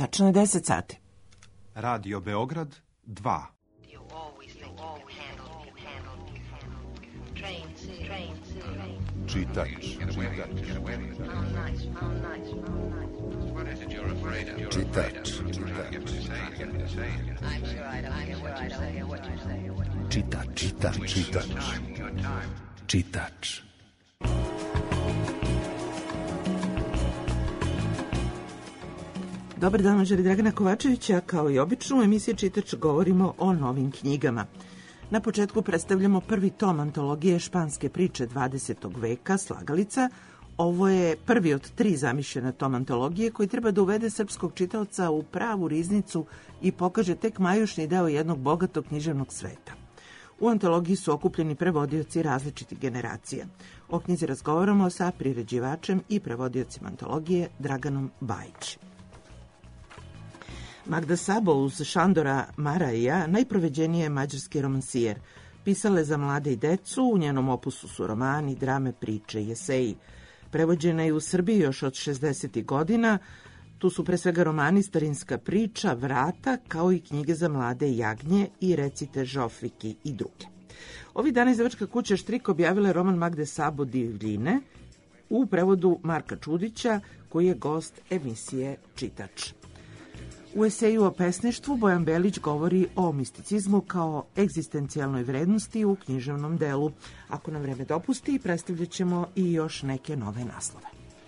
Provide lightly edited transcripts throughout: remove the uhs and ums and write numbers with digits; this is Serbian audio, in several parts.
tačno je 10 sati. Radio Beograd 2. Čitač. Dobar dan, želi Dragana Kovačevića. Kao i obično u emisiji Čitač govorimo o novim knjigama. Na početku predstavljamo prvi tom antologije španske priče 20. veka, Slagalica. Ovo je prvi od 3 zamišljena tom antologije koji treba da uvede srpskog čitaoca u pravu riznicu i pokaže tek majušni deo jednog bogatog književnog sveta. U antologiji su okupljeni prevodioci različitih generacija. O knjizi razgovaramo sa priređivačem i prevodiocima antologije Draganom Bajić. Magda Sabo uz Šandora Maraja najproveđeniji je mađarski romansijer. Pisala je za mlade i decu, u njenom opusu su romani, drame, priče i eseji. Prevođena je u Srbiji još od 60. godina. Tu su pre svega romani Starinska priča, Vrata, kao i knjige za mlade Jagnje i Recite Žofriki i druge. Ovih dana izdavačka kuća Štrik objavila je roman Magde Sabo Divljine u prevodu Marka Čudića, koji je gost emisije Čitač. U eseju o pesništvu Bojan Belić govori o misticizmu kao egzistencijalnoj vrednosti u književnom delu. Ako nam vreme dopusti, predstavljat ćemo i još neke nove naslove.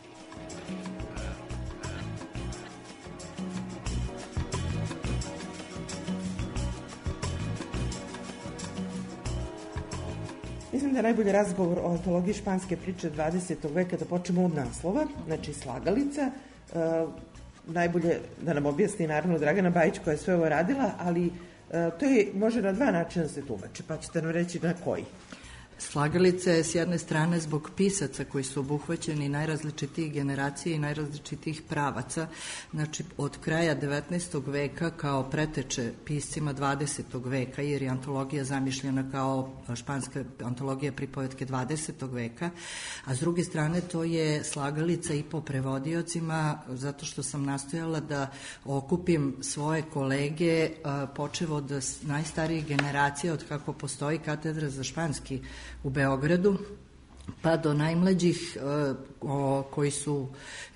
Mislim da je najbolji razgovor o antologiji španske priče 20. veka da počnemo od naslova, znači Slagalica. Najbolje da nam objasni naravno Dragana Bajić koja je sve ovo radila, ali to je može na 2 načina da se tumači, pa ćete nam reći na koji. Slagalica je s jedne strane zbog pisaca koji su obuhvaćeni najrazličitijih generacija i najrazličitijih pravaca, znači od kraja 19. veka kao preteče piscima 20. veka, jer je antologija zamišljena kao španska antologija pripovetke 20. veka, a s druge strane to je slagalica i po prevodiocima, zato što sam nastojala da okupim svoje kolege, počev od najstarijih generacija, od kako postoji katedra za španski u Beogradu, pa do najmlađih koji su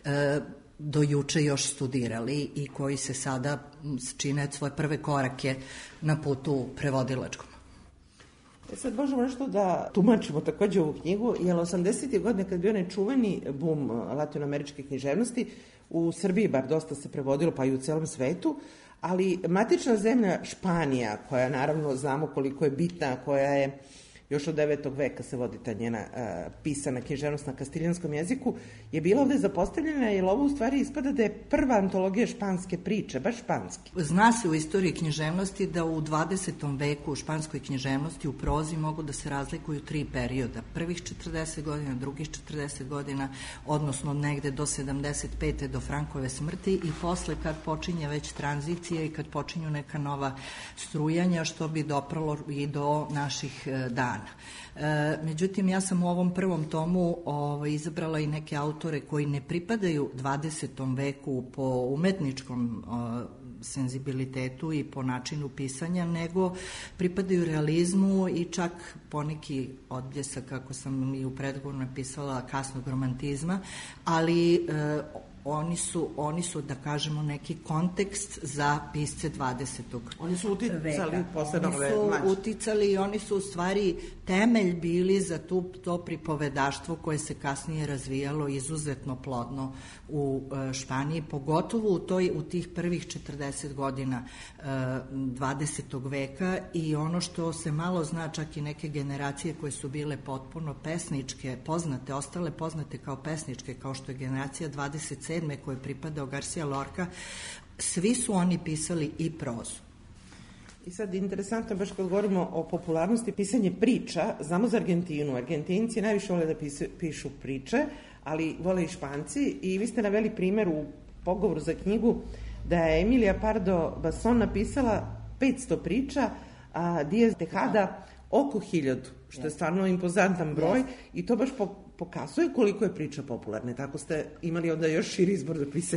do juče još studirali i koji se sada čine svoje prve korake na putu prevodilačkom. Sad možemo nešto da tumačimo takođe ovu knjigu, jer 80. godine kad bio nečuveni bum latinoameričke književnosti, u Srbiji bar dosta se prevodilo, pa i u celom svetu, ali matična zemlja Španija, koja naravno znamo koliko je bitna, koja je još od 9. veka se vodi ta njena pisana književnost na kastiljanskom jeziku, je bila ovde zapostavljena, jer ovo u stvari ispada da je prva antologija španske priče, baš španski. Zna se u istoriji književnosti da u 20. veku u španskoj književnosti u prozi mogu da se razlikuju 3 perioda. Prvih 40 godina, drugih 40 godina, odnosno negde do 75. do Frankove smrti i posle kad počinje već tranzicija i kad počinju neka nova strujanja, što bi dopralo i do naših dana. Međutim, ja sam u ovom prvom tomu izabrala i neke autore koji ne pripadaju 20. veku po umetničkom senzibilitetu i po načinu pisanja, nego pripadaju realizmu i čak poneki odbljesak, kako sam i u predgovoru napisala, kasnog romantizma, ali oni su, da kažemo, neki kontekst za pisce 20. Oni su uticali posebno mlađe. Oni su uticali i oni su u stvari temelj bili za to pripovedaštvo koje se kasnije razvijalo izuzetno plodno u Španiji, pogotovo u tih prvih 40 godina 20. veka i ono što se malo zna, čak i neke generacije koje su bile potpuno pesničke, poznate, ostale poznate kao pesničke, kao što je generacija 27. koje je pripadao Garcia Lorca, svi su oni pisali i prozu. I sad, interesantno, baš kad govorimo o popularnosti pisanje priča, znamo za Argentinu. Argentinci najviše vole da pišu priče, ali vole i Španci. I vi ste naveli primjer u pogovoru za knjigu da je Emilija Pardo Bazán napisala 500 priča, a Díaz de Tejada oko 1000, što je stvarno impozantan broj i to baš pokazuje koliko je priča popularna. Tako ste imali onda još širi izbor za pisanje.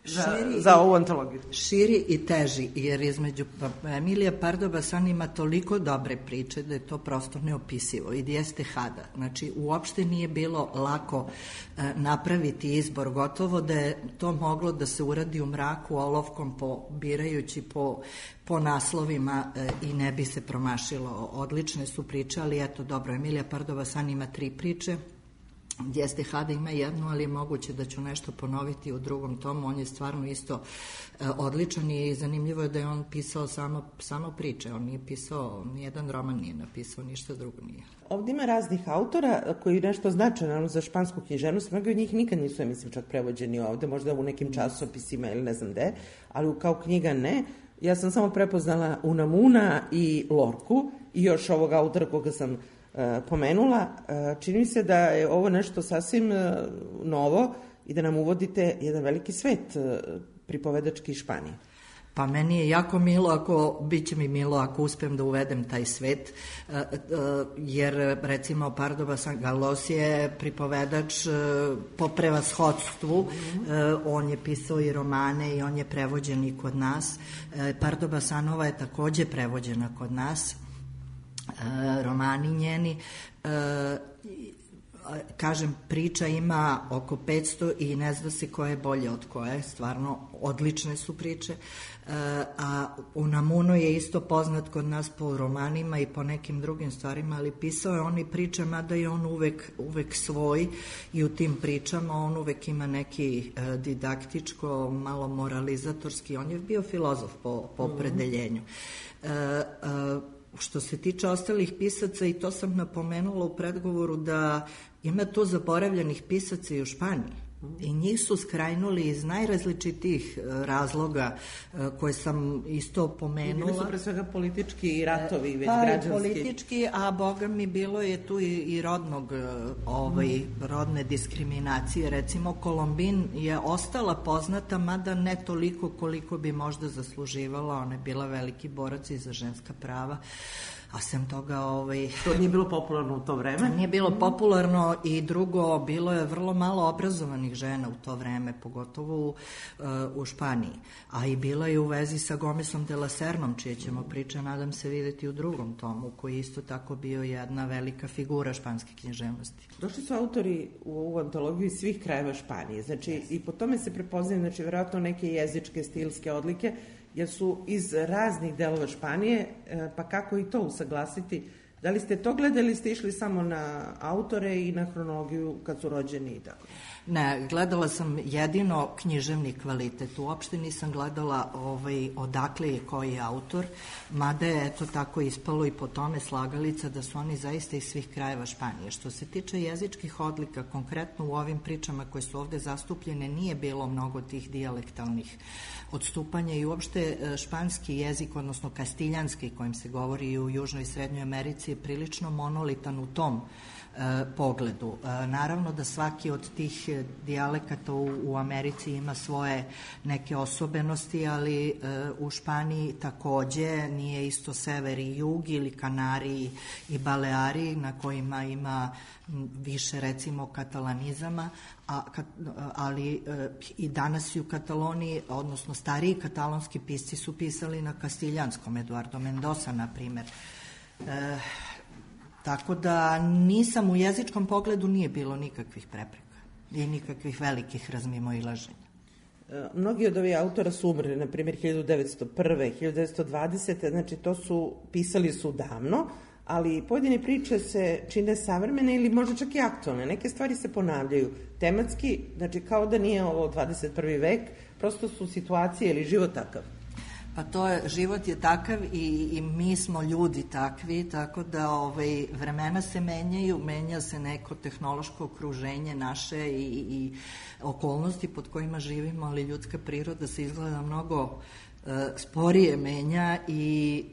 za ovu antologiju? Širi i teži, jer između Emilija Pardo Bazan ima toliko dobre priče da je to prosto neopisivo. I Dijeste Hada. Znači, uopšte nije bilo lako napraviti izbor. Gotovo da je to moglo da se uradi u mraku olovkom, birajući po naslovima i ne bi se promašilo. Odlične su priče, ali eto, dobro, Emilija Pardo Bazan ima 3 priče. Dijeste Hada ima 1, ali je moguće da ću nešto ponoviti u drugom tomu. On je stvarno isto odličan i zanimljivo je da je on pisao samo priče. On nije pisao, nijedan roman nije napisao, ništa drugo nije. Ovdje ima raznih autora koji nešto znače naravno za špansku književnost. Mnogi od njih nikad nisu, mislim, čak prevođeni ovde, možda u nekim časopisima ili ne znam gde, ali kao knjiga ne. Ja sam samo prepoznala Unamuna i Lorku i još ovog autora koga sam pomenula. Čini mi se da je ovo nešto sasvim novo i da nam uvodite jedan veliki svet pripovedački Španije. Pa meni je jako milo, bit će mi milo ako uspem da uvedem taj svet, jer recimo Pardo Bazan Galos je pripovedač po prevashodstvu, on je pisao i romane i on je prevođen i kod nas. Pardo Bazanova je takođe prevođena kod nas, romani njeni, kažem, priča ima oko 500 i ne zna se koja je bolje od koje, stvarno odlične su priče, a Unamuno je isto poznat kod nas po romanima i po nekim drugim stvarima, ali pisao je on i priče, mada je on uvek svoj i u tim pričama on uvek ima neki didaktičko, malo moralizatorski, on je bio filozof po opredeljenju. Što se tiče ostalih pisaca, i to sam napomenula u predgovoru, da ima tu zaboravljenih pisaca i u Španiji. I njih su skrajnuli iz najrazličitijih razloga koje sam isto pomenula. Bili su pre svega politički ratovi, već građanski. Pa politički, a boga mi bilo je tu i rodne diskriminacije. Recimo, Kolombin je ostala poznata, mada ne toliko koliko bi možda zasluživala. Ona je bila veliki borac i za ženska prava. A sem toga... To nije bilo popularno u to vreme? Nije bilo popularno i drugo, bilo je vrlo malo obrazovanih žena u to vreme, pogotovo u Španiji. A i bila je u vezi sa Gomesom de la Sernom, čije ćemo priče, nadam se, videti u drugom tomu, koji isto tako bio jedna velika figura španske književnosti. Došli su autori u ovu antologiju iz svih krajeva Španije, znači i po tome se prepoznaju, znači verovatno neke jezičke, stilske odlike, jer su iz raznih delova Španije, pa kako i to usaglasiti? Da li ste to gledali ili ste išli samo na autore i na hronologiju kad su rođeni i tako? Ne, gledala sam jedino književni kvalitet. Uopšte nisam gledala odakle je koji autor, mada je eto tako ispalo i po tome slagalica da su oni zaista iz svih krajeva Španije. Što se tiče jezičkih odlika, konkretno u ovim pričama koje su ovde zastupljene, nije bilo mnogo tih dijalektalnih odstupanja i uopšte španski jezik, odnosno kastiljanski kojim se govori u Južnoj i Srednjoj Americi, je prilično monolitan u tom pogledu. Naravno da svaki od tih dijalekata u Americi ima svoje neke osobenosti, ali u Španiji takođe nije isto sever i jug ili Kanari i Baleari na kojima ima više recimo katalanizama, ali i danas i u Kataloniji, odnosno stariji katalonski pisci su pisali na kastiljanskom, Eduardo Mendoza na primer. Tako da nisam u jezičkom pogledu, nije bilo nikakvih prepreka i nikakvih velikih razmimoilaženja. Mnogi od ovih autora su umrli, na primjer 1901. 1920. Znači to pisali su davno, ali pojedine priče se čine savremene ili možda čak i aktualne. Neke stvari se ponavljaju tematski, znači kao da nije ovo 21. vek, prosto su situacije ili život takav. Pa život je takav i mi smo ljudi takvi, tako da vremena se menjaju, menja se neko tehnološko okruženje naše i okolnosti pod kojima živimo, ali ljudska priroda se izgleda mnogo sporije menja i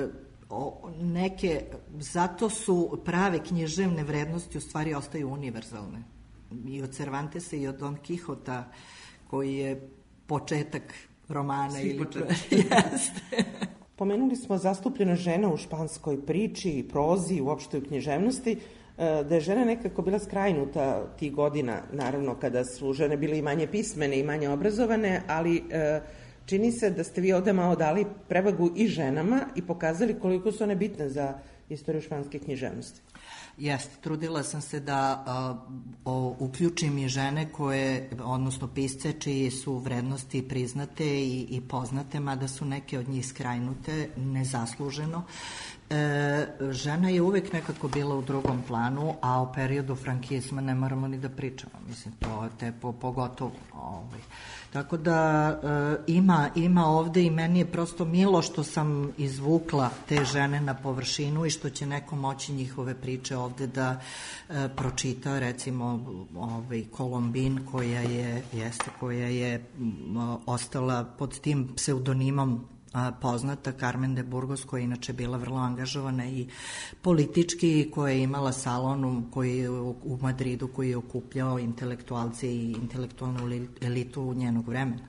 zato su prave književne vrednosti u stvari ostaju univerzalne. I od Cervantesa i od Don Quixota, koji je početak romana ili jeste. Pomenuli smo zastupljena žena u španskoj priči i prozi, uopšte u književnosti. da je žena nekako bila skrajnuta tih godina, naravno kada su žene bile i manje pismene i manje obrazovane, ali čini se da ste vi ovde malo dali prevagu i ženama i pokazali koliko su one bitne za istoriju španske književnosti. Jeste, trudila sam se da uključim i žene koje, odnosno pisce čiji su vrednosti priznate i poznate, mada su neke od njih skrajnute nezasluženo. Žena je uvek nekako bila u drugom planu, a o periodu frankizma ne moramo ni da pričamo, mislim, to je pogotovo. Tako da ima ovde i meni je prosto milo što sam izvukla te žene na površinu i što će neko moći njihove priče ovde da pročita, recimo Kolombin koja je ostala pod tim pseudonimom poznata, Carmen de Burgos, koja je inače bila vrlo angažovana i politički, koja je imala salon u Madridu koji je okupljao intelektualce i intelektualnu elitu njenog vremena.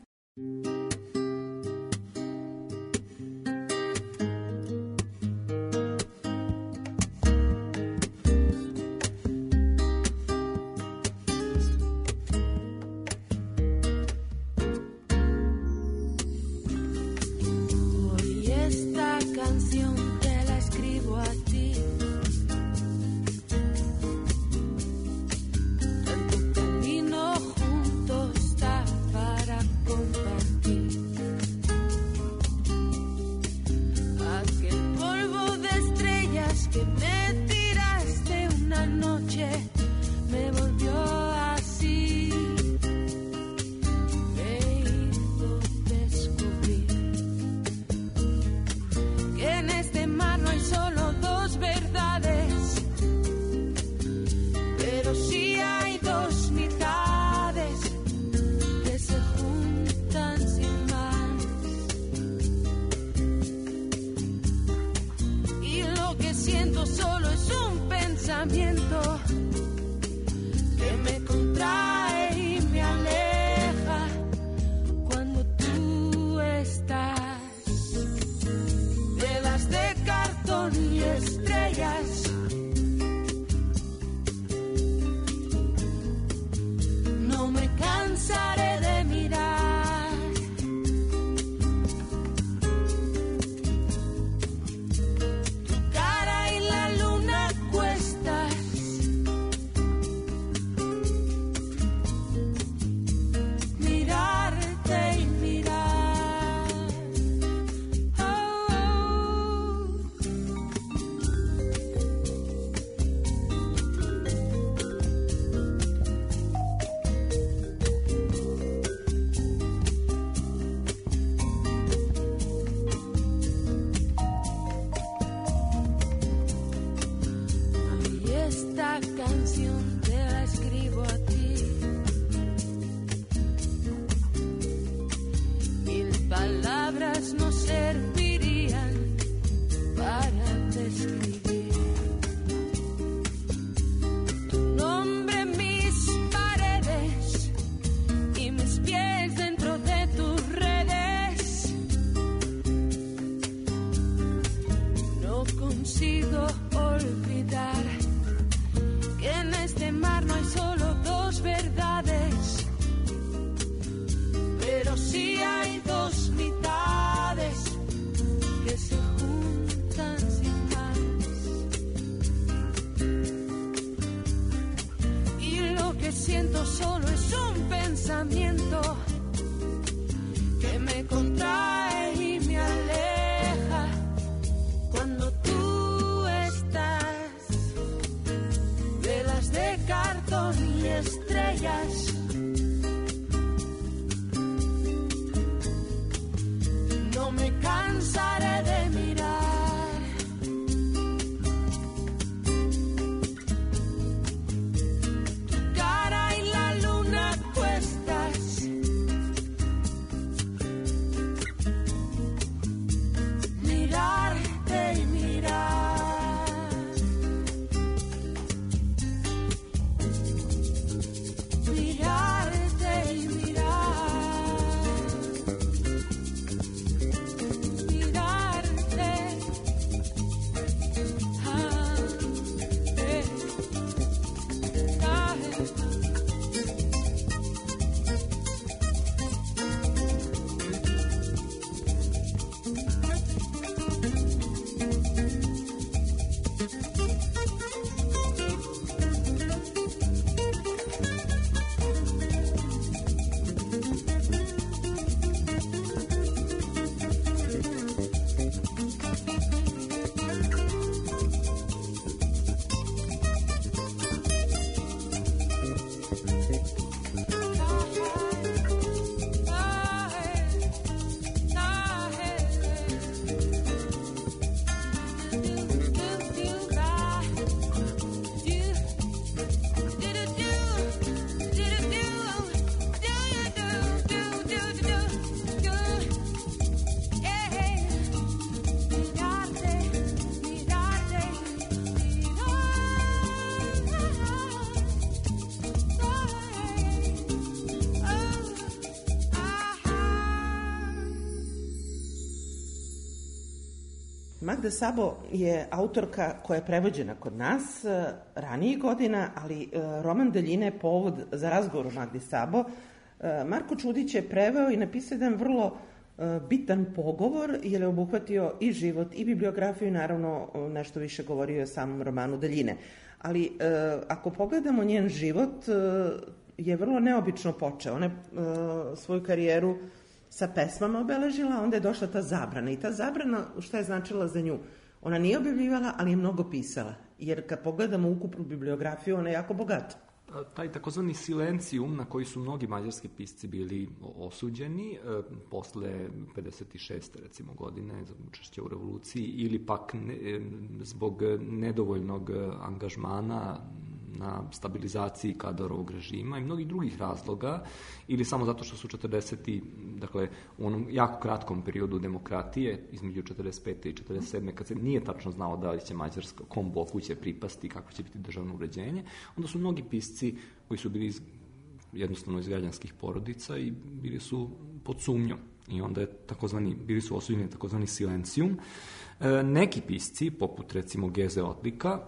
Magda Sabo je autorka koja je prevođena kod nas ranijih godina, ali roman Daljine je povod za razgovor o Magdi Sabo. Marko Čudić je preveo i napisao jedan vrlo bitan pogovor, jer je obuhvatio i život i bibliografiju i naravno nešto više govorio o samom romanu Daljine. Ali ako pogledamo njen život, je vrlo neobično počeo. Ona je svoju karijeru sa pesmama obeležila, onda je došla ta zabrana. I ta zabrana, šta je značila za nju? Ona nije objavljivala, ali je mnogo pisala. Jer kad pogledamo ukupnu bibliografiju, ona je jako bogata. Taj takozvani silencijum na koji su mnogi mađarski pisci bili osuđeni posle 56. recimo godine za učešće u revoluciji ili pak zbog nedovoljnog angažmana na stabilizaciji Kadarovog režima i mnogih drugih razloga ili samo zato što su 40. dakle u onom jako kratkom periodu demokratije između 45. i 47. kad se nije tačno znao da li će Mađarska, kom bloku će pripasti, kako će biti državno uređenje, onda su mnogi pisci koji su bili jednostavno iz građanskih porodica i bili su pod sumnjom i onda je bili su osuđeni takozvani silencijum. Neki pisci, poput recimo Geze Odlika,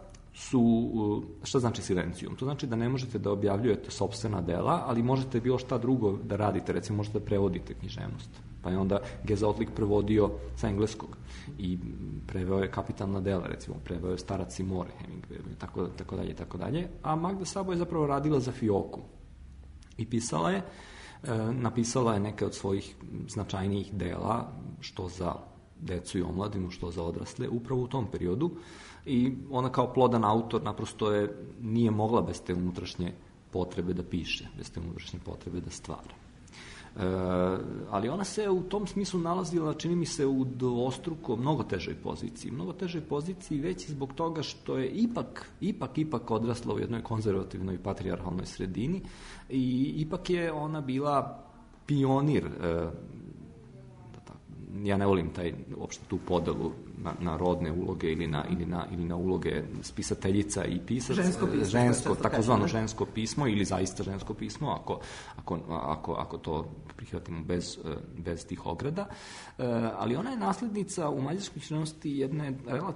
šta znači silencijum? To znači da ne možete da objavljujete sopstvena dela, ali možete bilo šta drugo da radite, recimo možete da prevodite književnost. Pa je onda Geza Odlik prevodio sa engleskog i preveo je kapitalna dela, recimo preveo je Starac i more, Hemingway, tako dalje. A Magda Sabo je zapravo radila za fioku i napisala je neke od svojih značajnijih dela, što za decu i omladinu, što za odrasle, upravo u tom periodu. I ona kao plodan autor naprosto nije mogla bez te unutrašnje potrebe da piše, bez te unutrašnje potrebe da stvara. Ali ona se u tom smislu nalazila, čini mi se, u dvostruko mnogo težoj poziciji, već i zbog toga što je ipak odrasla u jednoj konzervativnoj patrijarhalnoj sredini i ipak je ona bila pionir. Ja ne volim uopšte tu podelu na rodne uloge ili na uloge spisateljica i pisac. Takozvano žensko pismo ili zaista žensko pismo, ako to prihvatimo bez tih ograda. Ali ona je naslednica u mađarskoj književnosti jedne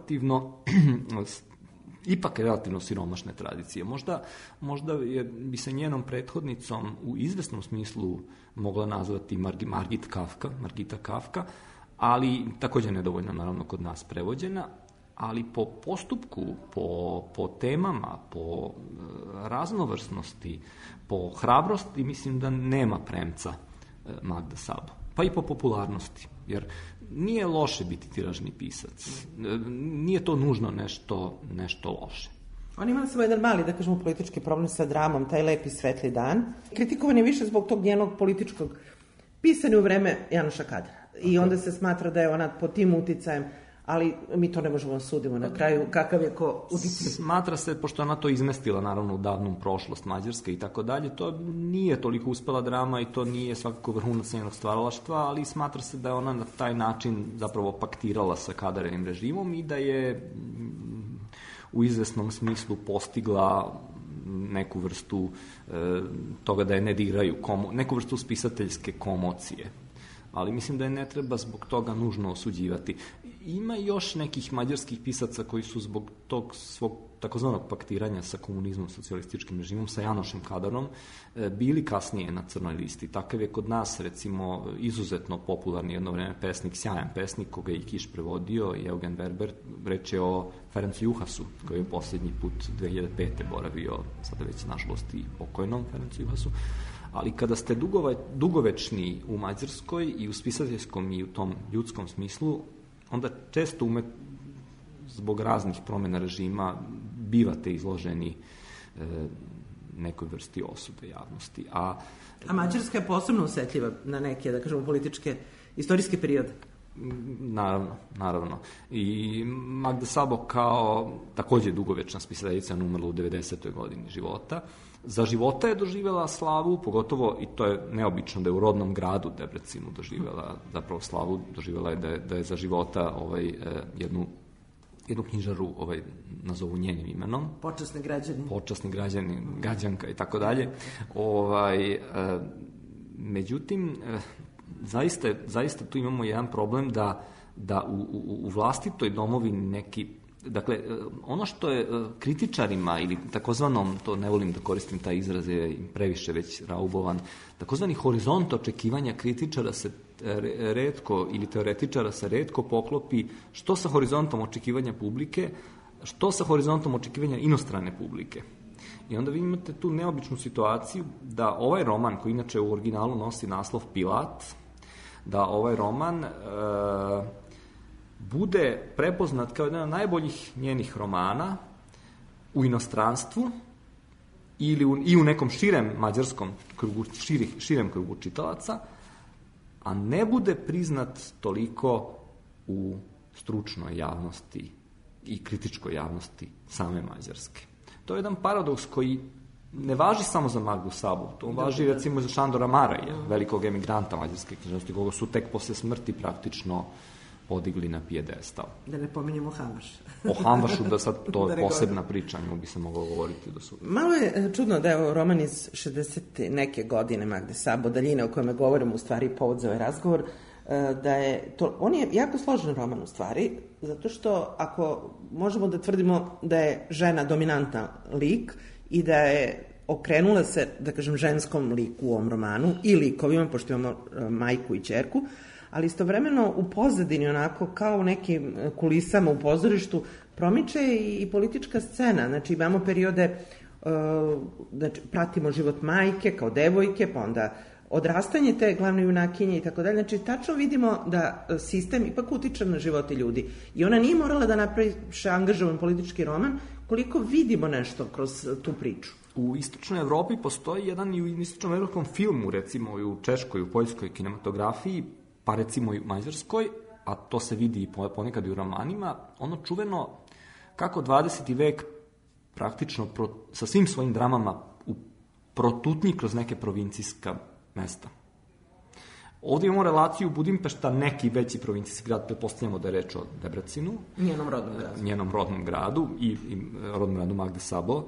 relativno siromašne tradicije. Možda bi se njenom prethodnicom u izvesnom smislu mogla nazvati Margita Kafka, ali također nedovoljno naravno kod nas prevođena, ali po postupku, po temama, po raznovrsnosti, po hrabrosti mislim da nema premca Magda Sabo. Pa i po popularnosti, jer nije loše biti tiražni pisac. Nije to nužno nešto loše. On imala samo jedan mali, da kažemo, politički problem sa dramom, taj Lepi svetli dan. Kritikovan je više zbog tog njenog političkog pisanja u vreme Janoša Kadra. I onda se smatra da je ona pod tim uticajem, ali mi to ne možemo sudimo na kraju, kakav je ko uticaj. Smatra se, pošto ona to izmestila naravno u davnu prošlost Mađarske i tako dalje, to nije toliko uspela drama i to nije svakako vrhunac njenog stvaralaštva, ali smatra se da je ona na taj način zapravo paktirala sa Kadarevim režimom i da je u izvesnom smislu postigla neku vrstu toga da je ne diraju, neku vrstu spisateljske komocije. Ali mislim da je ne treba zbog toga nužno osuđivati. Ima još nekih mađarskih pisaca koji su zbog tog svog takozvanog paktiranja sa komunizmom, socijalističkim režimom, sa Janošem Kadarom, bili kasnije na crnoj listi. Takav je kod nas, recimo, izuzetno popularni jedno vreme pesnik, sjajan pesnik, koga je i Kiš prevodio, i Eugen Berber, reč je o Ferencu Juhasu, koji je posljednji put 2005. boravio, sada već nažalost i pokojnom Ferencu Juhasu. Ali kada ste dugovečni u Mađarskoj i u spisateljskom i u tom ljudskom smislu, onda često zbog raznih promjena režima bivate izloženi nekoj vrsti osude javnosti. A Mađarska je posebno osjetljiva na neke, da kažemo, političke, istorijske periode. Naravno. I Magda Sabo kao također dugovečna spisateljica, umrla u 90. godini života. Za života je doživjela slavu, pogotovo, i to je neobično da je u rodnom gradu Debrecinu doživjela zapravo slavu, doživjela je da je za života jednu knjižaru nazovu njenim imenom. Počasni građanka i tako dalje. Međutim, zaista tu imamo jedan problem da u vlastitoj domovini neki, dakle, ono što je kritičarima ili takozvanom, to ne volim da koristim taj izraz, je previše već raubovan, takozvani horizont očekivanja kritičara se retko ili teoretičara se retko poklopi što sa horizontom očekivanja publike, što sa horizontom očekivanja inostrane publike. I onda vi imate tu neobičnu situaciju da ovaj roman, koji inače u originalu nosi naslov Pilat, da ovaj roman bude prepoznat kao jedan od najboljih njenih romana u inostranstvu i u nekom širem mađarskom krugu, širem krugu čitalaca, a ne bude priznat toliko u stručnoj javnosti i kritičkoj javnosti same Mađarske. To je jedan paradoks koji ne važi samo za Magdu Sabu, to važi recimo za Šandora Maraja, velikog emigranta mađarske književnosti, koga su tek posle smrti praktično podigli na pijedestal. Da ne pominjemo Hamvaš. O Hamvašu, da sad to je posebna priča, nju bi se moglo govoriti do sutra. Malo je čudno da je roman iz 60. neke godine Magde Sabo, daljine o kojima govorimo, u stvari povod za ovaj razgovor, da je to, on je jako složen roman u stvari, zato što ako možemo da tvrdimo da je žena dominantna lik i da je okrenula se, da kažem, ženskom liku u ovom romanu i likovima, pošto imamo majku i ćerku, ali istovremeno u pozadini, onako kao u nekim kulisama u pozorištu, promiče i politička scena. Znači imamo periode, znači, pratimo život majke kao devojke, pa onda odrastanje te glavne junakinje i tako dalje. Znači, tačno vidimo da sistem ipak utiče na živote ljudi. I ona nije morala da napravi angažovan politički roman, koliko vidimo nešto kroz tu priču. U istočnoj Evropi postoji jedan i u istočnom evropskom filmu, recimo i u češkoj, u poljskoj kinematografiji, pa recimo i u mađarskoj, a to se vidi i ponekad i u romanima, ono čuveno kako 20. vek praktično sa svim svojim dramama protutnji kroz neke provincijska mesta. Ovdje imamo relaciju Budimpešta, neki veći provincijski grad, pretpostavljamo da je reč o Debrecinu, njenom rodnom gradu i rodnom gradu Magde Sabo.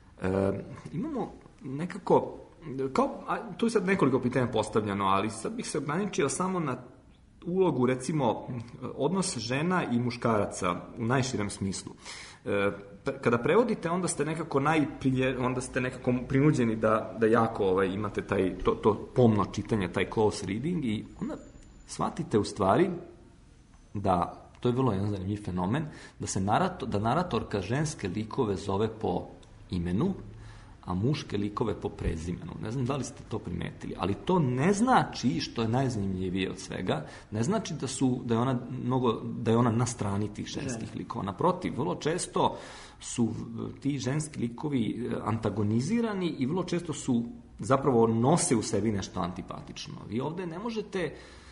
Imamo nekako, tu je sad nekoliko pitanja postavljeno, ali sad bih se ograničio samo na ulogu, recimo, odnos žena i muškaraca u najširem smislu. Kada prevodite, onda ste nekako prinuđeni da jako imate to pomno čitanje, taj close reading, i onda shvatite u stvari da, to je vrlo jedan zanimljiv fenomen, da naratorka ženske likove zove po imenu, a muške likove po prezimenu. Ne znam da li ste to primetili, ali to ne znači, što je najzanimljivije od svega, ne znači da je ona na strani tih ženskih likova. Naprotiv, vrlo često su ti ženski likovi antagonizirani i vrlo često su, zapravo nose u sebi nešto antipatično. Vi ovde ne možete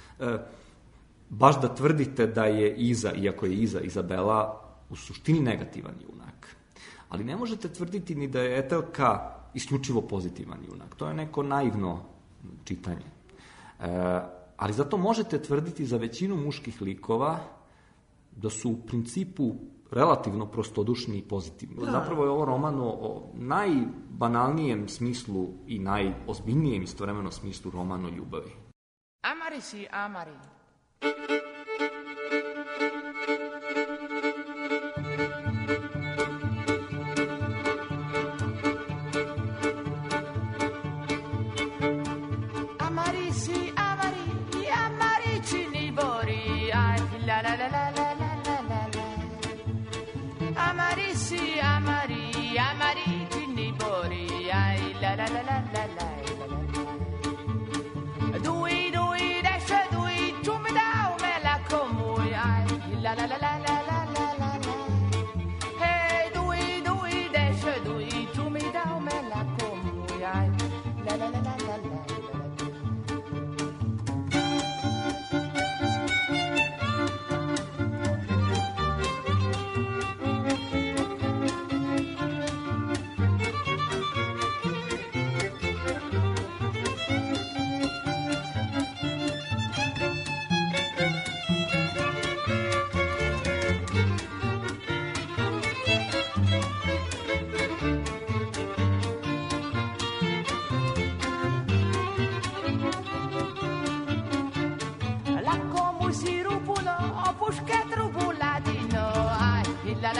baš da tvrdite da je Iza, iako je Iza, Izabela, u suštini negativan junak. Ali ne možete tvrditi ni da je Etelka isključivo pozitivan junak. To je neko naivno čitanje. Ali zato možete tvrditi za većinu muških likova da su u principu relativno prostodušni i pozitivni. Da. Zapravo je ovo roman o najbanalnijem smislu i najozbiljnijem istovremeno smislu roman o ljubavi. Amari si, amari.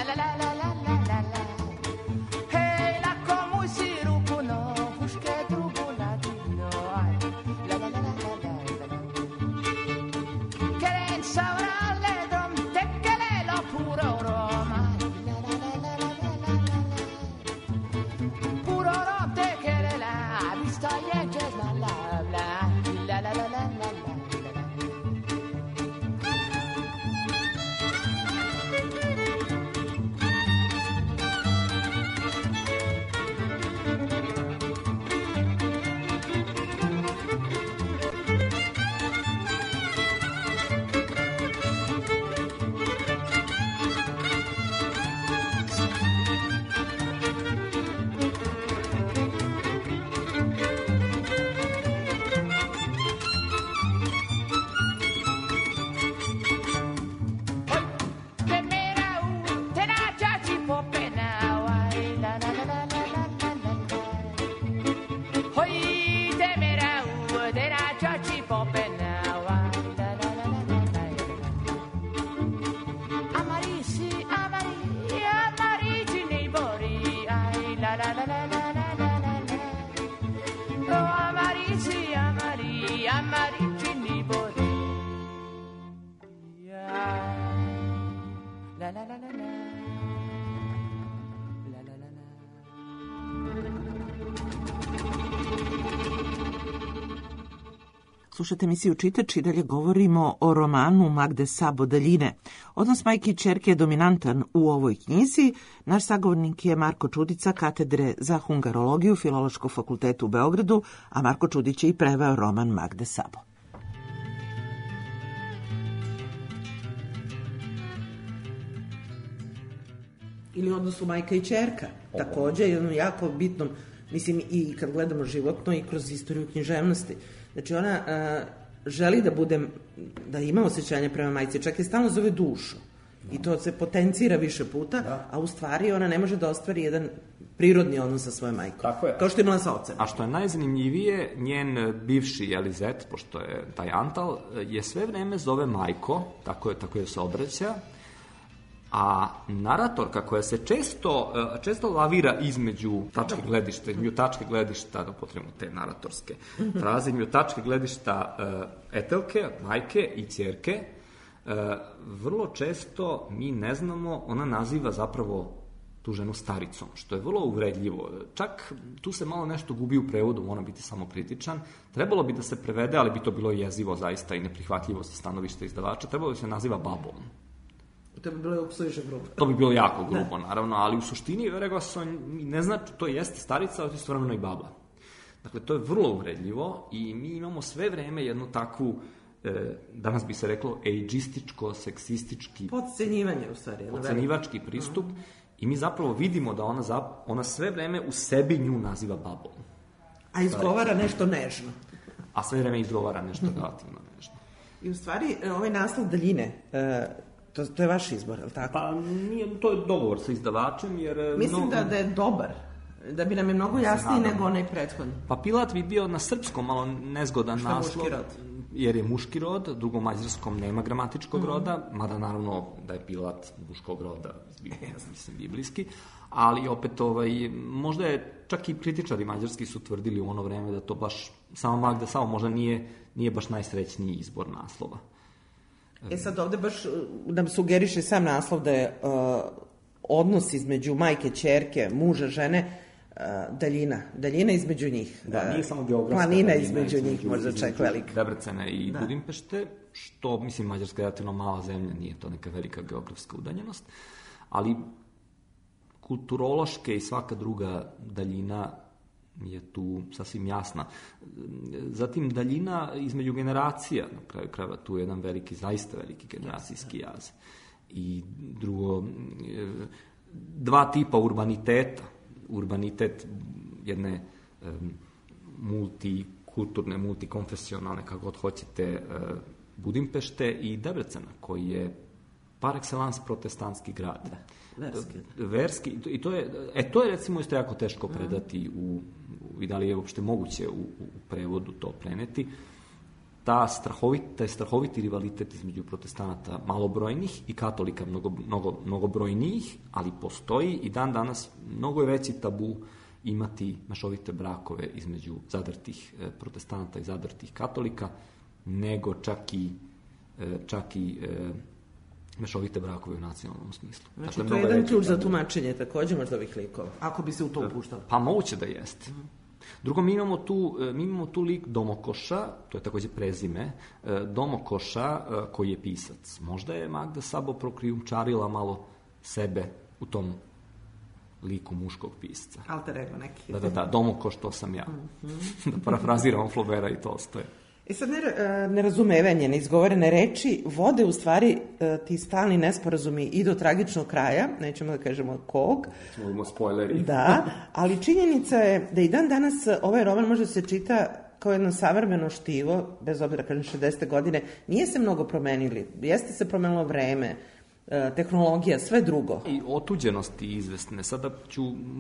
Slušajte emisiju Čitač i dalje govorimo o romanu Magde Sabo Daljine. Odnos majke i ćerke je dominantan u ovoj knjizi. Naš sagovornik je Marko Čudica, katedre za hungarologiju Filološkog fakulteta u Beogradu, a Marko Čudić je i preveo roman Magde Sabo. Ili odnosu majka i ćerka, također jednom jako bitnom, mislim i kad gledamo životno i kroz istoriju književnosti. Znači ona želi da ima osjećanje prema majci, čak je stalno zove dušu. I to se potencira više puta, a u stvari ona ne može da ostvari jedan prirodni odnos sa svojom majkom. Tako je. Kao što je imala sa ocem. A što je najzanimljivije, njen bivši Elizet, pošto je taj Antal, je sve vreme zove majko, tako je se obraća, a naratorka koja se često lavira između tačke gledišta, da potrebno te naratorske fraze, između tačke gledišta Etelke, majke i ćerke, vrlo često mi ne znamo, ona naziva zapravo tu ženu staricom, što je vrlo uvredljivo. Čak tu se malo nešto gubi u prevodu, moram biti samokritičan. Trebalo bi da se prevede, ali bi to bilo jezivo zaista i neprihvatljivo sa stanovišta izdavača, trebalo bi se naziva babom. To bi bilo suviše grubo. To bi bilo jako grubo, naravno, ali u suštini, rekao sam, ne znači, to jeste starica, ali to je istovremeno i baba. Dakle, to je vrlo uvredljivo i mi imamo sve vreme jednu takvu, danas bi se reklo, age'ističko, seksistički... Podcenjivanje, u stvari. Podcenivački pristup i mi zapravo vidimo da ona sve vreme u sebi nju naziva babom. A izgovara nešto nežno. A sve vreme izgovara nešto relativno nežno. I u stvari, ovaj naslov Daljine... To je vaš izbor, je li tako? Pa nije, to je dogovor sa izdavačem, jer... Mislim da je dobar, da bi nam je mnogo jasniji nego onaj prethodni. Pa Pilat bi bio na srpskom malo nezgodan naslov. Jer je muški rod, drugo mađarskom nema gramatičkog roda, mada naravno da je Pilat muškog roda, mislim, biblijski, ali opet možda je, čak i kritičari mađarski su tvrdili u ono vreme da to baš, sama Magda Sabo možda nije baš najsrećniji izbor naslova. Sad ovde baš nam sugeriše sam naslov da je odnos između majke, ćerke, muža, žene, daljina između njih. Da, nije samo geografska planina između njih, možda čak velika. Debrecena i Budimpešte, što, mislim, Mađarska je relativno mala zemlja, nije to neka velika geografska udaljenost, ali kulturološke i svaka druga daljina je tu sasvim jasna. Zatim daljina između generacija, na kraju krajeva tu je jedan zaista veliki generacijski jaz. I drugo, dva tipa urbaniteta. Urbanitet jedne multikulturne, multikonfesionalne, kako god hoćete, Budimpešte i Debrecena, koji je par excellence protestantski grad. Verski. I to je recimo isto jako teško predati i da li je uopšte moguće u prevodu to preneti. taj strahoviti rivalitet između protestanata malobrojnih i katolika mnogobrojnijih, ali postoji i dan danas mnogo je veći tabu imati mešovite brakove između zadrtih protestanata i zadrtih katolika, nego čak i mešovite brakove u nacionalnom smislu. Znači, to je jedan ključ za tumačenje takođe možda ovih likova, ako bi se u to upuštalo. Pa moguće da jeste. Drugo, mi imamo tu lik Domokoša, to je takođe prezime, Domokoša koji je pisac. Možda je Magda Sabo prokrijumčarila malo sebe u tom liku muškog pisca. Alter ego neki. Da, Domokoš, to sam ja. Da parafraziramo Flaubera i Tolstoja. Sad nerazumevanje, neizgovorene reči vode u stvari ti stalni nesporazumi i do tragičnog kraja, nećemo da kažemo kog. Smo spoileri. Da, ali činjenica je da i dan danas ovaj roman može se čita kao jedno savremeno štivo, bez obzira kažem 60. godine, nije se mnogo promenili, jeste se promenilo vreme, tehnologija, sve drugo. I otuđenosti izvesne. Sada ću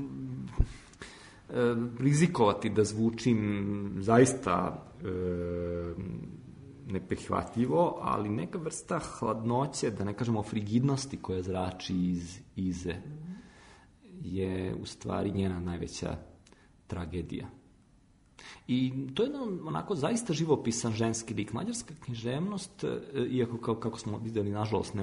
rizikovati da zvučim zaista neprihvatljivo, ali neka vrsta hladnoće, da ne kažemo frigidnosti koja zrači iz Ize, je u stvari njena najveća tragedija. I to je jedan onako zaista živopisan ženski lik. Mađarska književnost, iako kako smo videli, nažalost,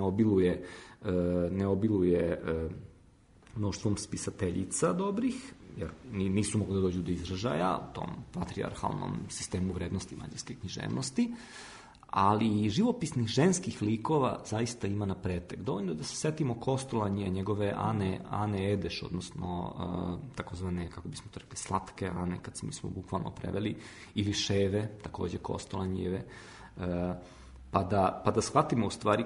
ne obiluje mnoštvom spisateljica dobrih, jer nisu mogli da dođu do izražaja u tom patrijarhalnom sistemu vrednosti mađarske književnosti, ali živopisnih ženskih likova zaista ima na pretek. Dovoljno da se setimo Kostolanje, njegove Ane Edeš, odnosno takozvane, kako bismo to rekli, slatke Ane, kad mi smo bukvalno preveli, ili Ševe, takođe Kostolanjeve, pa da shvatimo u stvari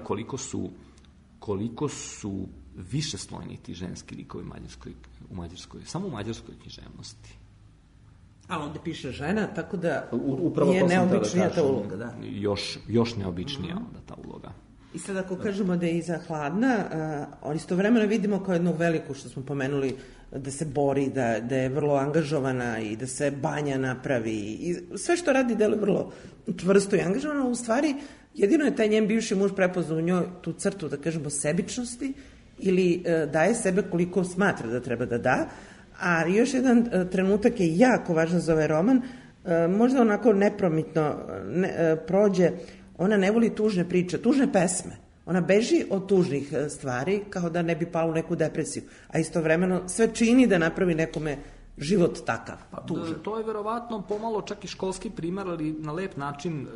koliko su višeslojni ti ženski likovi u Mađarskoj, samo u mađarskoj književnosti. Ali ovde piše žena, tako da je neobičnija ta uloga. Da. Još neobičnija onda ta uloga. I sad ako kažemo da je Iza hladna, istovremeno vidimo kao jednu veliku, što smo pomenuli, da se bori, da je vrlo angažovana i da se banja napravi. I sve što radi deluje vrlo čvrsto i angažovano. U stvari, jedino je taj njen bivši muž prepoznao u njoj tu crtu, da kažemo, sebičnosti, ili daje sebe koliko smatra da treba da da. A još jedan trenutak je jako važan za ovaj roman, možda onako nepromitno prođe, ona ne voli tužne priče, tužne pesme. Ona beži od tužnih stvari kao da ne bi pala u neku depresiju, a istovremeno sve čini da napravi nekome život takav, tužan. To je verovatno pomalo čak i školski primer, ali na lep način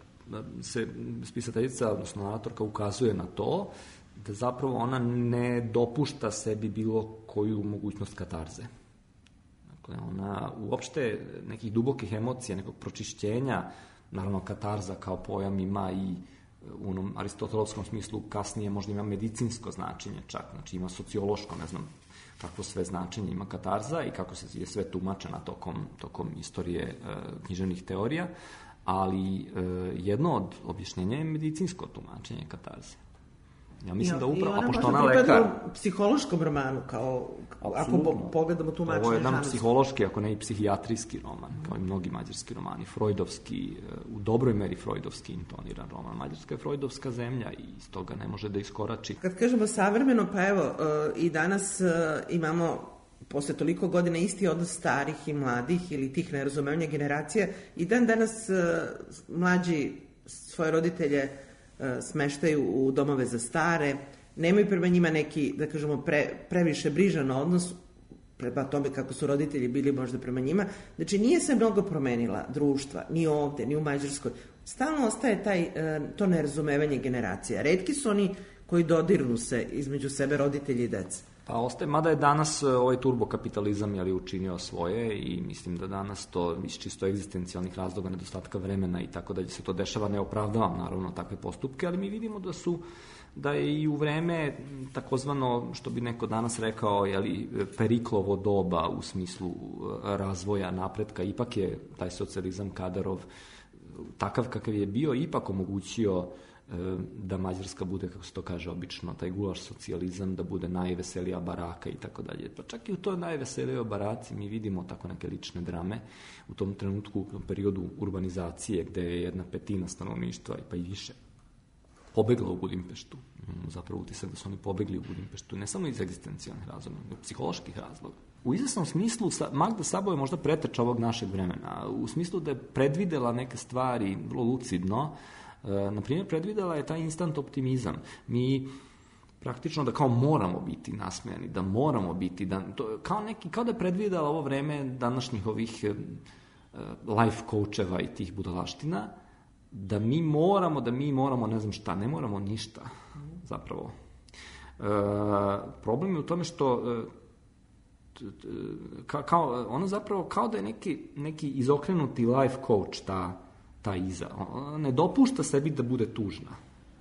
se spisateljica, odnosno naratorka, ukazuje na to da zapravo ona ne dopušta sebi bilo koju mogućnost katarze. Dakle, ona uopšte nekih dubokih emocija, nekog pročišćenja, naravno katarza kao pojam ima i u onom aristotelovskom smislu, kasnije možda ima medicinsko značenje čak, znači ima sociološko, ne znam kakvo sve značenje ima katarza i kako se je sve tumačena tokom istorije književnih teorija, ali jedno od objašnjenja je medicinsko tumačenje katarze. Ja mislim da upravo, a pošto ona lekar... u psihološkom romanu, kao, ako pogledamo tumačenje. Ovo je jedan psihološki, ako ne i psihijatrijski roman, kao i mnogi mađarski romani, freudovski, u dobroj meri freudovski intoniran roman. Mađarska je freudovska zemlja i iz toga ne može da iskorači. Kad kažemo savremeno, pa evo, i danas imamo posle toliko godina isti odnos starih i mladih ili tih nerazumevanja generacija i danas mlađi svoje roditelje smeštaju u domove za stare, nemaju prema njima neki, da kažemo, previše brižan odnos prema tome kako su roditelji bili možda prema njima. Znači, nije se mnogo promenila društva, ni ovde, ni u Mađarskoj. Stalno ostaje to nerazumevanje generacija. Retki su oni koji dodirnu se između sebe roditelji i dece. Pa ostaje, mada je danas ovaj turbokapitalizam učinio svoje i mislim da danas to iz čisto egzistencijalnih razloga, nedostatka vremena i tako da se to dešava, ne opravdavam naravno takve postupke, ali mi vidimo da je i u vreme takozvano, što bi neko danas rekao, Periklovo doba u smislu razvoja, napretka, ipak je taj socijalizam Kadarov takav kakav je bio, ipak omogućio da Mađarska bude, kako se to kaže obično, taj gulaš socijalizam, da bude najveselija baraka i tako dalje. Pa čak i u toj najveselijoj baraci mi vidimo tako neke lične drame u tom trenutku, u tom periodu urbanizacije, gde je 1/5 stanovništva pa i više pobegla u Budimpeštu. Zapravo utisak da su oni pobegli u Budimpeštu, ne samo iz egzistencijalnih razloga, nego psiholoških razloga. U izvesnom smislu Magda Sabo je možda preteča ovog našeg vremena, u smislu da je predvidela neke stvari vrlo lucidno. Na primjer, predvidela je taj instant optimizam. Mi praktično da kao moramo biti nasmejani, da moramo biti, kao da je predvidela ovo vreme današnjih ovih life coacheva i tih budalaština, da mi moramo, ne znam šta, ne moramo ništa, zapravo. Problem je u tome što ona zapravo kao da je neki izokrenuti life coach, ta Iza. Ona ne dopušta sebi da bude tužna.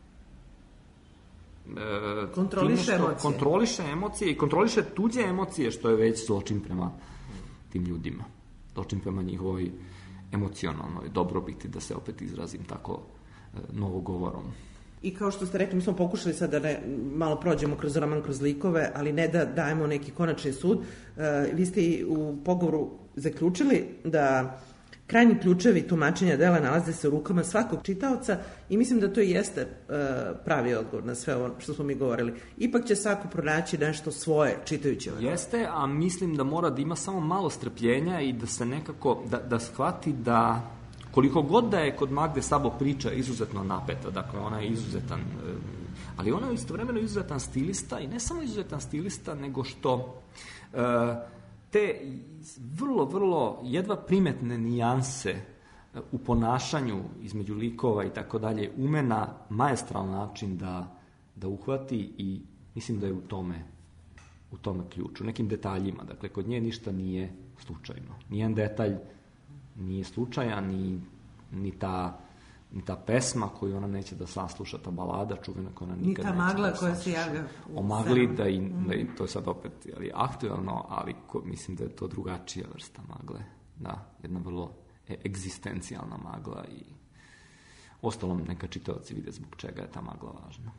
Kontroliše emocije i kontroliše tuđe emocije, što je već zločin prema tim ljudima. Zločin prema njihovoj emocionalnoj dobrobiti, da se opet izrazim tako novogovorom. I kao što ste rekli, mi smo pokušali sad da malo prođemo kroz roman, kroz likove, ali ne da dajemo neki konačni sud. Vi ste u pogovoru zaključili da krajnji ključevi tumačenja dela nalaze se u rukama svakog čitaoca i mislim da to i jeste pravi odgovor na sve ovo što smo mi govorili. Ipak će svako pronaći nešto svoje čitajući ovo. Jeste, a mislim da mora da ima samo malo strpljenja i da se nekako, da shvati da koliko god da je kod Magde Sabo priča izuzetno napeta, dakle ona je izuzetan, ali ona je istovremeno izuzetan stilista i ne samo izuzetan stilista, nego što te vrlo, vrlo jedva primetne nijanse u ponašanju između likova i tako dalje ume na maestralan način da uhvati i mislim da je u tome ključ, u nekim detaljima. Dakle, kod nje ništa nije slučajno. Nijedan detalj nije slučajan, ni ta pesma koju ona neće da sasluša, ta balada čuvena koja ona nikad neće da sasluša. Ni ta magla koja se javlja. O magli, da i to je sad opet aktualno, ali mislim da je to drugačija vrsta magle. Da, jedna vrlo egzistencijalna magla i ostalom neka čitaoci vide zbog čega je ta magla važna.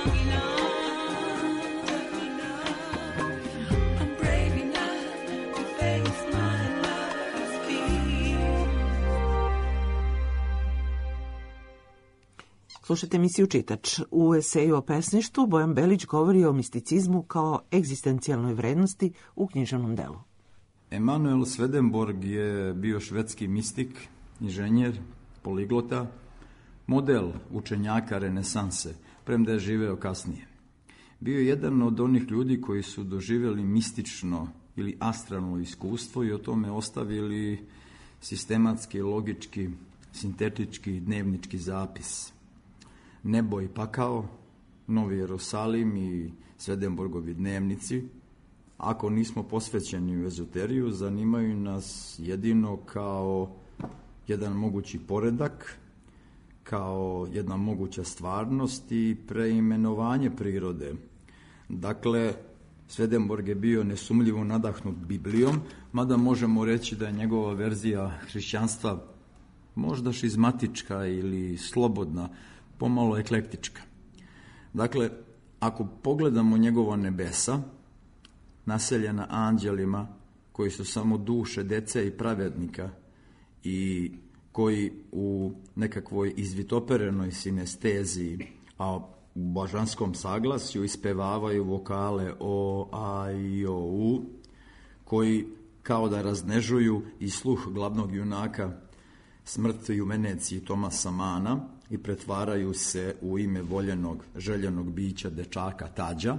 Slušajte emisiju Čitač. U eseju o pesništvu Bojan Belić govori o misticizmu kao egzistencijalnoj vrednosti u književnom delu. Emanuel Swedenborg je bio švedski mistik, inženjer, poliglota, model učenjaka renesanse, premda je živeo kasnije. Bio je jedan od onih ljudi koji su doživjeli mistično ili astralno iskustvo i o tome ostavili sistematski, logički, sintetički, dnevnički zapis. Nebo i pakao, Novi Jerusalim i Swedenborgovi dnevnici, ako nismo posvećeni u ezoteriju, zanimaju nas jedino kao jedan mogući poredak, kao jedna moguća stvarnost i preimenovanje prirode. Dakle, Swedenborg je bio nesumljivo nadahnut Biblijom, mada možemo reći da je njegova verzija hrišćanstva možda šizmatička ili slobodna, pomalo eklektička. Dakle, ako pogledamo njegova nebesa, naseljena anđelima, koji su samo duše dece i pravednika i koji u nekakvoj izvitoperenoj sinesteziji, a u božanskom saglasju ispevavaju vokale O, A, I, O, U, koji kao da raznežuju i sluh glavnog junaka Smrti u Veneciji Tomasa Mana i pretvaraju se u ime voljenog, željenog bića dečaka Tađa,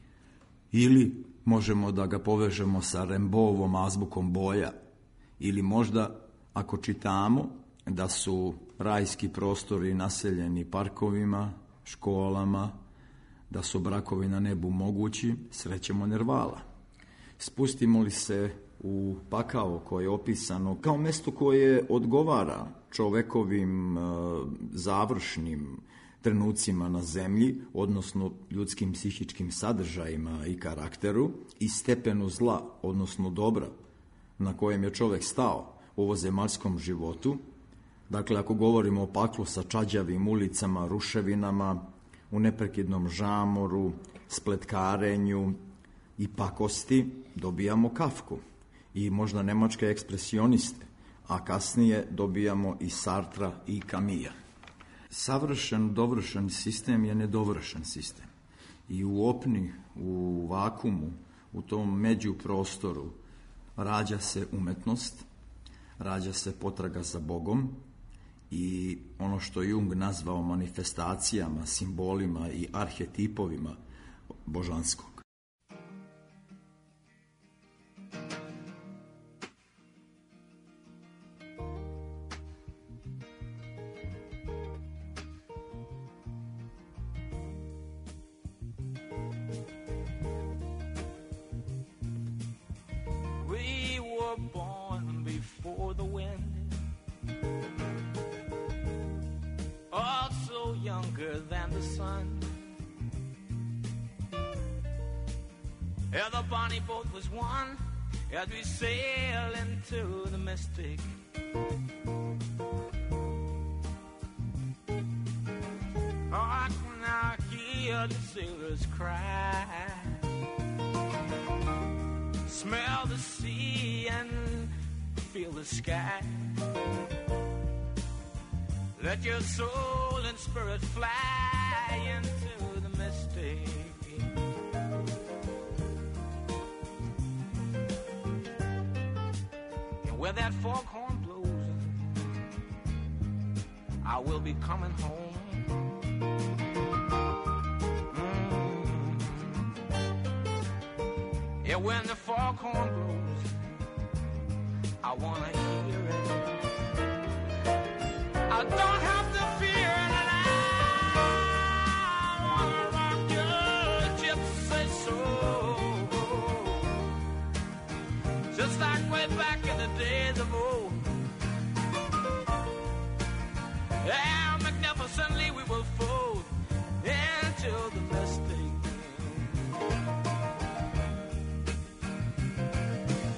ili možemo da ga povežemo sa Rembovom azbukom boja, ili možda ako čitamo da su rajski prostori naseljeni parkovima, školama, da su brakovi na nebu mogući, srećemo Nervala. Spustimo li se u pakao koje je opisano kao mesto koje odgovara čovekovim završnim trenucima na zemlji, odnosno ljudskim psihičkim sadržajima i karakteru, i stepenu zla, odnosno dobra, na kojem je čovek stao u ovozemaljskom životu. Dakle, ako govorimo o paklu sa čađavim ulicama, ruševinama, u neprekidnom žamoru, spletkarenju i pakosti, dobijamo Kafku i možda nemačke ekspresioniste, a kasnije dobijamo i Sartra i Camilla. Savršen, dovršen sistem je nedovršen sistem. I u opni, u vakumu, u tom međuprostoru rađa se umetnost, rađa se potraga za Bogom i ono što Jung nazvao manifestacijama, simbolima i arhetipovima božanskog. Yeah, the bonny boat was one as we sail into the mystic. Oh, I can now hear the sailors cry, smell the sea and feel the sky. Let your soul and spirit fly into the mystic. Where that foghorn blows, I will be coming home. Yeah, when the foghorn blows, I wanna hear it. I don't have to fear it, and I wanna rock your gypsy soul, just like way back in the days of old. Yeah, magnificently we will fold into the mystic.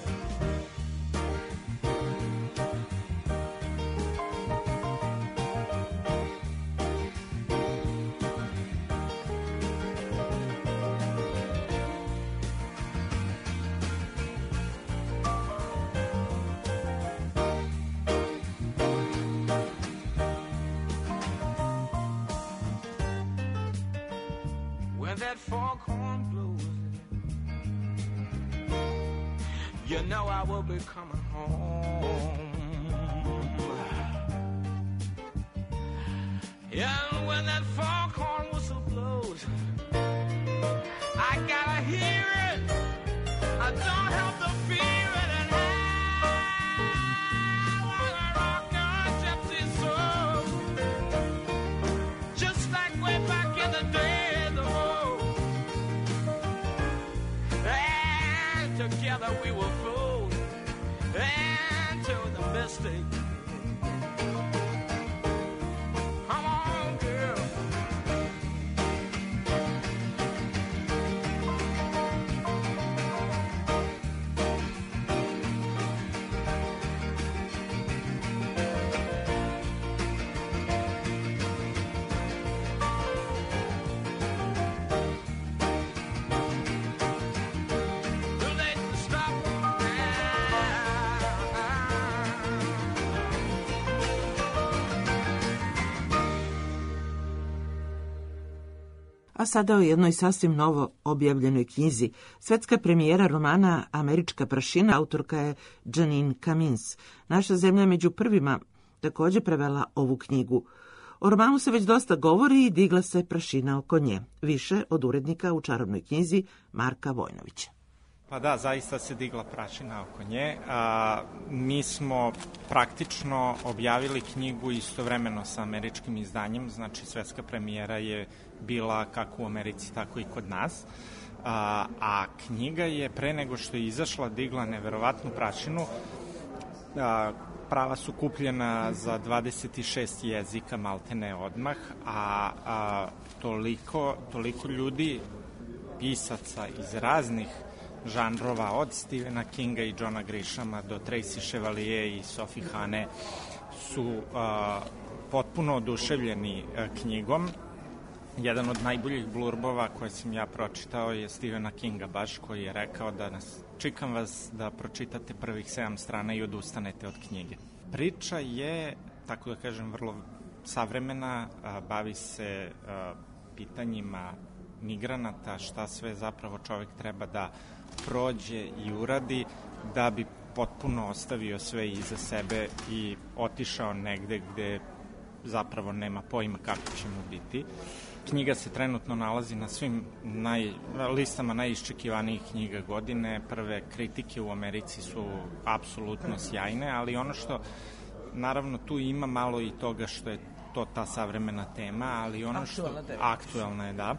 when that foghorn blows, you know I will be coming home. And when that foghorn whistle blows, I gotta hear it. I don't have to fear it. And I wanna rock your gypsy soul, just like way back in the days of old. And together we will float into the mystic. A sada o jednoj sasvim novo objavljenoj knjizi. Svetska premijera romana Američka prašina, autorka je Janine Cummins. Naša zemlja je među prvima također prevela ovu knjigu. O romanu se već dosta govori i digla se prašina oko nje. Više od urednika u čarobnoj knjizi Marka Vojnovića. Pa da, zaista se digla prašina oko nje. Mi smo praktično objavili knjigu istovremeno sa američkim izdanjem, znači svetska premijera je bila kako u Americi, tako i kod nas. A knjiga je pre nego što je izašla digla neverovatnu prašinu. Prava su kupljena za 26 jezika maltene odmah, a toliko ljudi, pisaca iz raznih žanrova, od Stephena Kinga i Johna Grishama do Tracy Chevalier i Sophie Hane, su potpuno oduševljeni knjigom. Jedan od najboljih blurbova koje sam ja pročitao je Stephena Kinga baš, koji je rekao da čekam vas da pročitate prvih 7 strana i odustanete od knjige. Priča je, tako da kažem, vrlo savremena, bavi se pitanjima migranata, šta sve zapravo čovek treba da prođe i uradi da bi potpuno ostavio sve iza sebe i otišao negde gde zapravo nema pojma kako će mu biti. Knjiga se trenutno nalazi na svim listama najiščekivanijih knjiga godine. Prve kritike u Americi su apsolutno sjajne, ali ono što, naravno, tu ima malo i toga što je to ta savremena tema, ali ono što... Aktuelna je, da.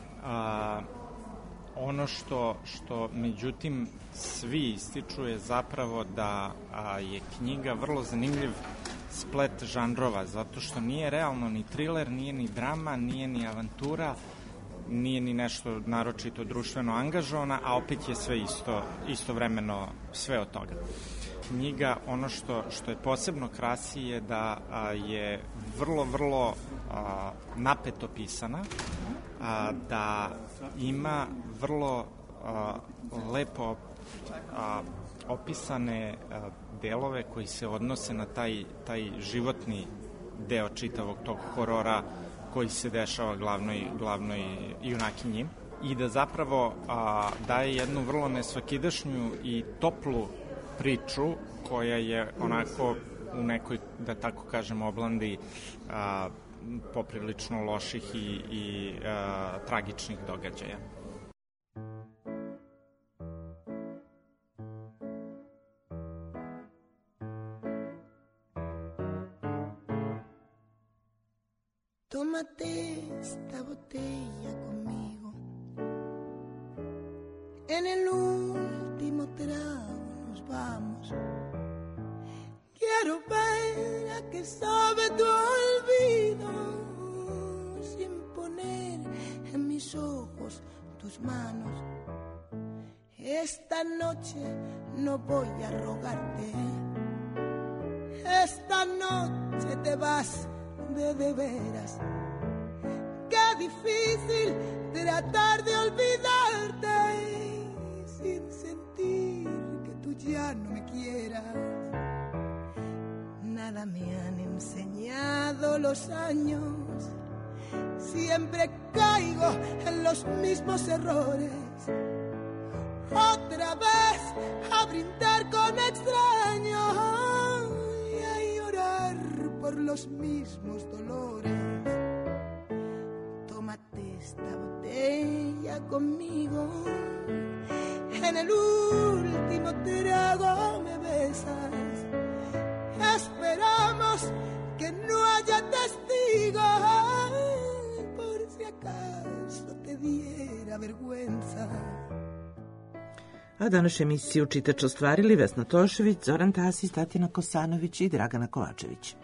Ono što međutim svi ističu je zapravo da je knjiga vrlo zanimljiv splet žanrova, zato što nije realno ni thriller, nije ni drama, nije ni avantura, nije ni nešto naročito društveno angažovana, a opet je sve istovremeno sve od toga. Knjiga, ono što je posebno krasi je da je vrlo napeto pisana, da ima vrlo lepo opisane delove koji se odnose na taj životni deo čitavog tog horora koji se dešava glavnoj junakinji, i da zapravo daje jednu vrlo nesvakidašnju i toplu priču koja je onako u nekoj, da tako kažem, oblandi poprilično loših i tragičnih događaja. Tómate esta botella conmigo, en el último trago nos vamos. Quiero ver a qué sabe tu olvido, sin poner en mis ojos tus manos. Esta noche no voy a rogarte, esta noche te vas de veras. Qué difícil tratar de olvidarte sin sentir que tú ya no me quieras. Nada me han enseñado los años, siempre caigo en los mismos errores. Otra vez a brindar con extraños y a llorar por los mismos dolores. Tómate esta botella conmigo, en el último trago me besas. Esperamos que no haya testigos, por si acaso te diera vergüenza. A današnju emisiju čitač ostvarili Vesna Tošević, Zoran Tasić, Tatjana Kosanović i Dragana Kovačević.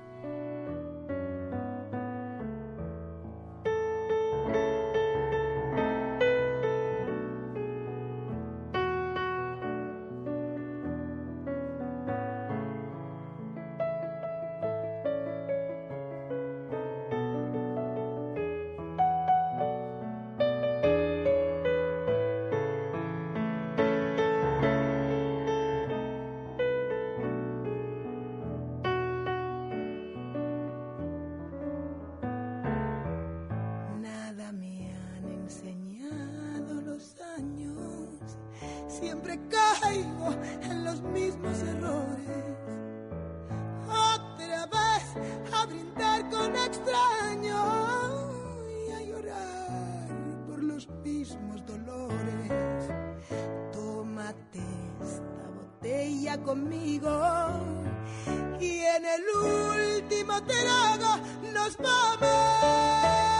Siempre caigo en los mismos errores. Otra vez a brindar con extraños y a llorar por los mismos dolores. Tómate esta botella conmigo y en el último trago nos vamos.